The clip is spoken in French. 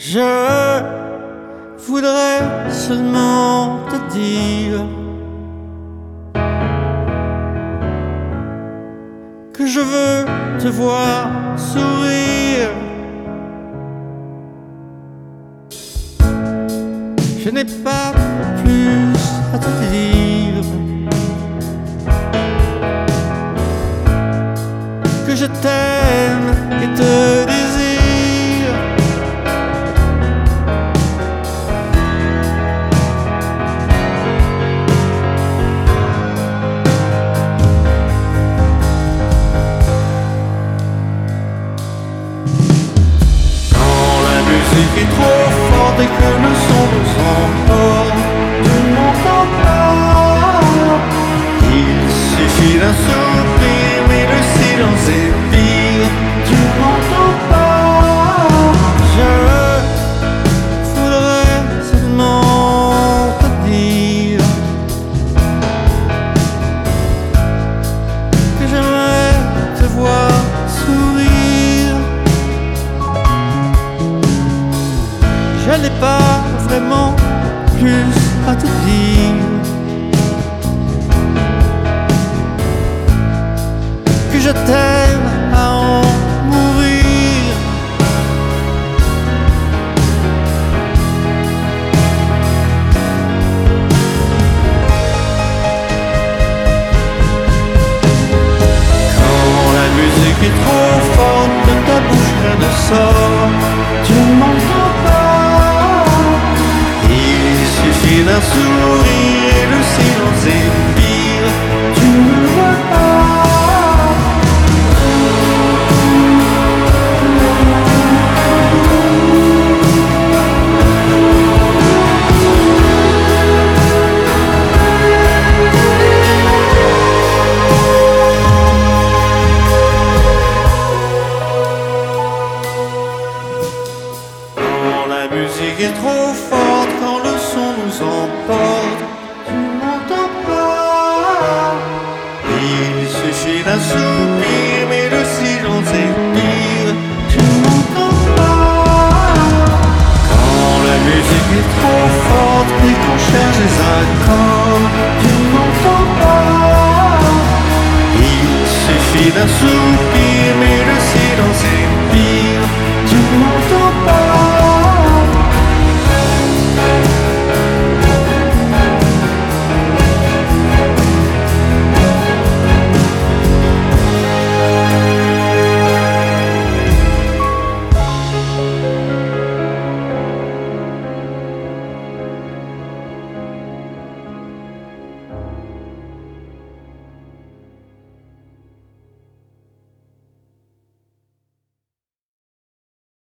Je voudrais seulement te dire que je veux te voir sourire. Je n'ai pas plus à te dire que je t'aime et te désire. Quand la musique est trop forte et que le son nous emporte, tu ne m'entends pas. Il suffit d'un sourire, mais le silence est pire. Tu ne m'entends pas. Je voudrais seulement te dire que j'aimerais te voir sourire. Je n'ai pas vraiment plus à te dire que je t'aime à en mourir. Quand la musique est trop forte, de ta bouche rien ne sort. Tu ne m'entends pas. Il suffit d'un sourire et le silence est pire. Tu ne me vois pas. Quand la musique est trop forte, quand le son nous emporte, tu ne m'entends pas. Il suffit d'un soupir